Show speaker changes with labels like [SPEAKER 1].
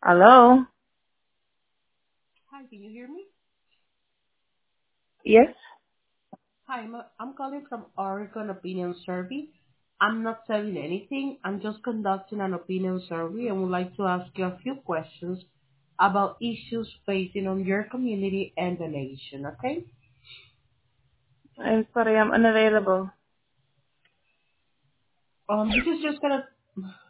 [SPEAKER 1] Hello?
[SPEAKER 2] Hi, can you hear me?
[SPEAKER 1] Yes?
[SPEAKER 2] Hi, I'm calling from Oregon Opinion Survey. I'm not selling anything. I'm just conducting an opinion survey and would like to ask you a few questions about issues facing on your community and the nation, okay?
[SPEAKER 1] I'm sorry, I'm unavailable.
[SPEAKER 2] This is just gonna